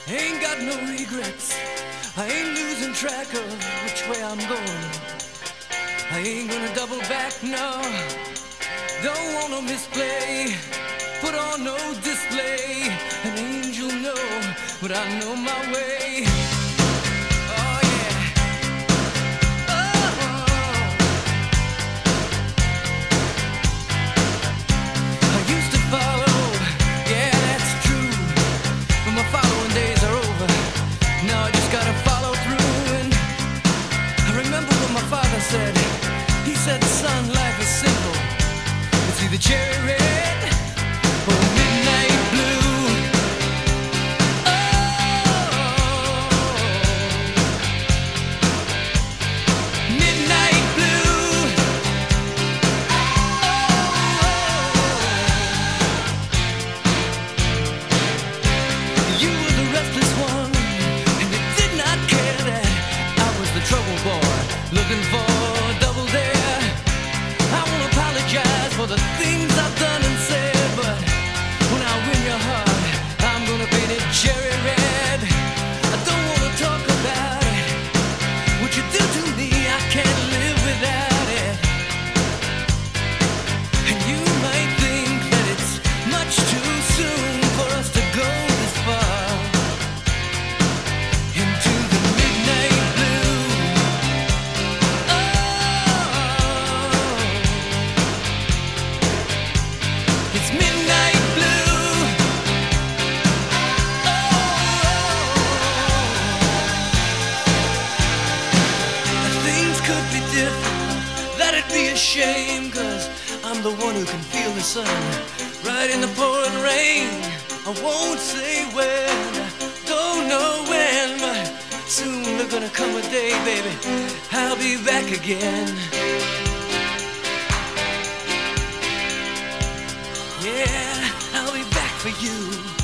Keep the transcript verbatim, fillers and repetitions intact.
Ain't got no regrets. I ain't losing track of which way I'm going. I ain't gonna double back, no. Don't wanna misplay. Put on no display. An angel, no, but I know my way. Oh yeah. Oh. I used to follow, yeah, that's true. But my following days are over. Now I just gotta follow through. And I remember what my father said. He said, son, life is simple. It's either cherry red or midnight blue. Oh, midnight blue. Oh, you were the restless one, and you did not care that I was the trouble boy looking for double dare. I won't apologize for the things I've done and said, but when I win your heart, I'm gonna paint it cherry red. I don't wanna talk about it. What you do to me, I can't live without it. And you might think that it's much too soon for us to go this far into the midnight blue. It's midnight blue. Oh, things could be different. That'd be a shame, 'cause I'm the one who can feel the sun right in the pouring rain. I won't say when, don't know when, but soon there's gonna come a day, baby, I'll be back again. Yeah, I'll be back for you.